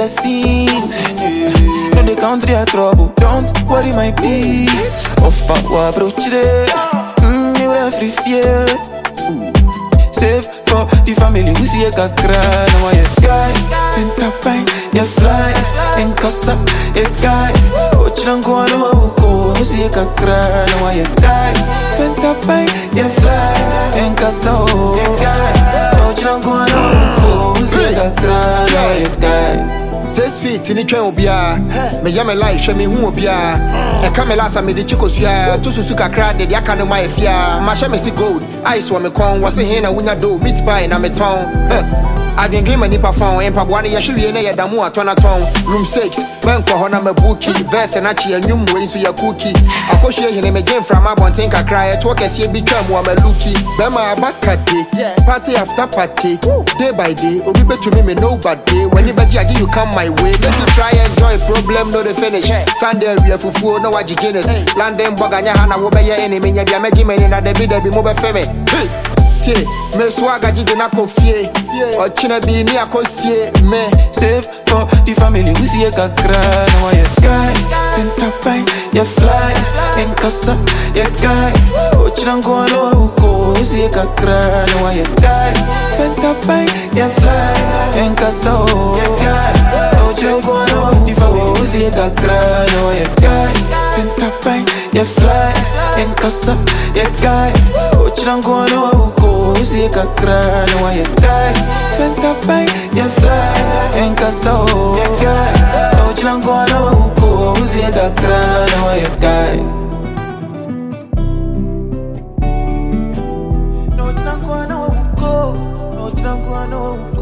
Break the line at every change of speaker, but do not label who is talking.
scenes. No, they count their trouble. Don't worry, my peace. Off our approach today. You don't free fear. Save for the family. We see a kakra. Now I guy. Pentapine, you fly. En casa, you guy. Ochrango no go. We see a kakra. Now I guy. Pentapine, you fly. En casa, you guy. Ochrango no go. We see a kakra. Now I guy.
6 feet in the train obia. Me yame life, she me hu obia. E kamela sa me de chiko sua. To susuka crowd de aka no my fia. Ma she me see gold. Ice wa me kon. Was he na wunya do meat pie na me ton. I been game any perform. Empa bwane ya shwie na ya damu atona ton. Room 6. Ben ko ho na me bookie. Verse na chi enwum we so ya cookie. Akohwe hene me game from abonten kakra. To kese bi twam wa me lookie. Be ma abakade. Party after party. Day by day. Obi betumi me nobody. When you beji agi you come my way. Make you try enjoy. Problem no the finish. Sunday we fufu no waji Guinness. London boganya hana wo be ye enemy. Nya bia meji me na debi mo be feme. Me swaga jide na kofie. Ochina bi ni akosie me.
Save for the family. We see a kakra. Now I guy. Pentapine, you fly. En casa, you guy. Ochrango no go. We see a kakra. Now I guy. Pentapine, you fly. En casa, you guy. Ochrango no the family. We see a kakra. Now I guy. Pentapine, you fly. En casa, you guy. Ochrango no go. We see a kakra. Now I guy. Pentapine, you fly. En casa, you guy. Ochrango no go. We see a kakra. Now I guy. No, ochrango no go. No, ochrango no.